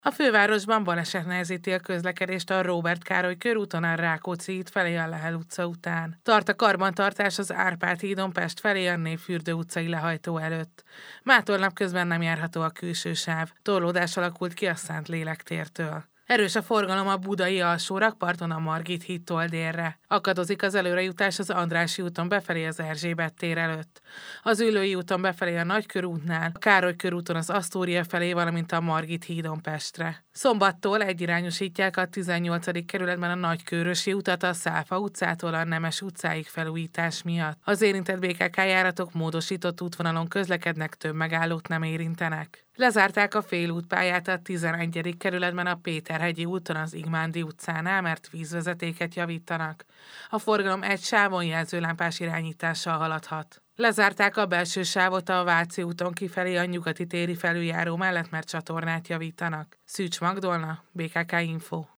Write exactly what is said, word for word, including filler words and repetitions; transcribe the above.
A fővárosban baleset nehezíti a közlekedést a Róbert Károly körúton a Rákóczi híd felé a Lehel utca után. Tart a karbantartás az Árpád hídon Pest felé a Névfürdő utcai lehajtó előtt. Mától napközben nem járható a külső sáv, torlódás alakult ki a Szentlélek tértől. Erős a forgalom a budai alsó rakparton a Margit hídtól délre. Akadozik az előrejutás az Andrássy úton befelé az Erzsébet tér előtt. Az Üllői úton befelé a Nagykörútnál, a Károly körúton az Asztória felé, valamint a Margit hídon Pestre. Szombattól egyirányosítják a tizennyolcadik kerületben a Nagykőrösi utat a Száfa utcától a Nemes utcáig felújítás miatt. Az érintett bé ká ká járatok módosított útvonalon közlekednek, több megállót nem érintenek. Lezárták a félútpályát a tizenegyedik kerületben a Péterhegyi úton az Igmándi utcánál, mert vízvezetéket javítanak. A forgalom egy sávon jelzőlámpás irányítással haladhat. Lezárták a belső sávot a Váci úton kifelé a Nyugati téri felüljáró mellett, mert csatornát javítanak. Szűcs Magdolna, bé ká ká Info.